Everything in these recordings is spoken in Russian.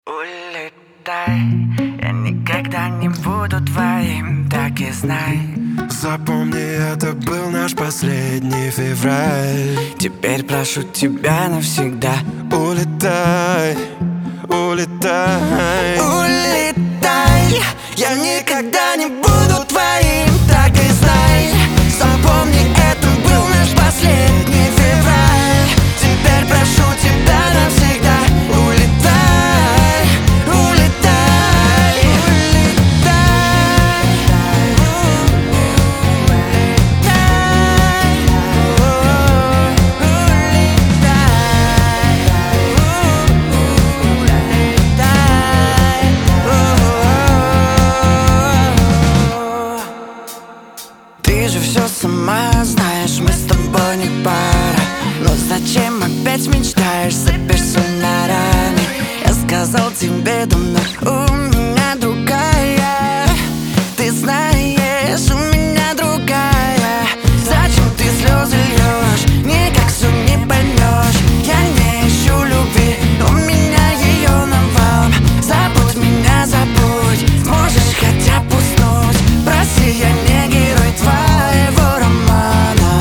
Улетай, я никогда не буду твоим, так и знай. Запомни, это был наш последний февраль. Теперь прошу тебя навсегда. Улетай, улетай. Улетай, я никогда не буду твоим, так и знай. Запомни, это был наш последний февраль. Теперь прошу тебя навсегда. Улетай, улетай, улетай, Ты же все сама знаешь, мы с тобой не пара. Но зачем опять мечтаешь за персонарами? Я сказал тебе давно, у меня другая. Ты знаешь, у меня другая. Зачем ты слезы льешь? Никак все не поймешь. Я не ищу любви, у меня ее навалом. Забудь меня, забудь, можешь хотя бы уснуть. Прости, я не герой твоего романа.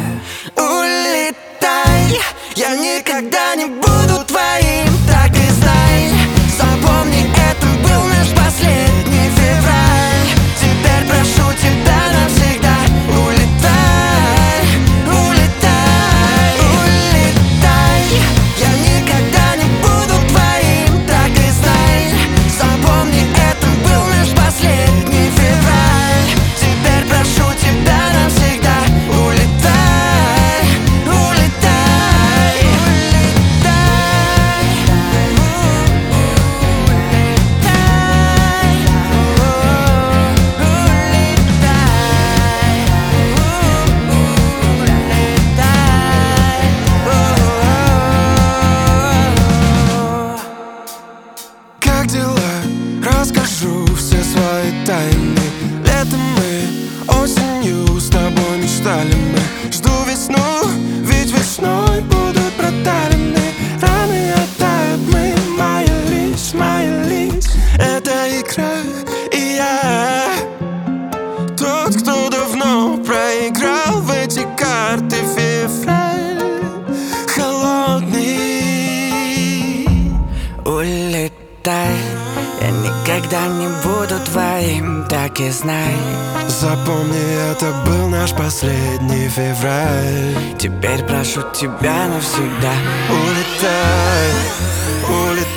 Улетай, я никогда не буду твоим, так и знай. Запомни, это был наш последний февраль. Теперь прошу тебя навсегда. Улетай, улетай, улетай. Я никогда не буду твоим, так и знай. Запомни, это был наш последний февраль. Теперь прошу тебя навсегда. Улетай, улетай, Как дела? Расскажу все свои тайны. Летом мы, осенью с тобой мечтали мы. Жду весну, ведь весной будут протарены. Раны оттают, мы маялись, маялись. Это игра, и я тот, кто давно проиграл в эти карты. Февраль холодный. улетай. Я никогда не буду твоим, так и знай. Запомни, это был наш последний февраль. Теперь прошу тебя навсегда. Улетай, улетай.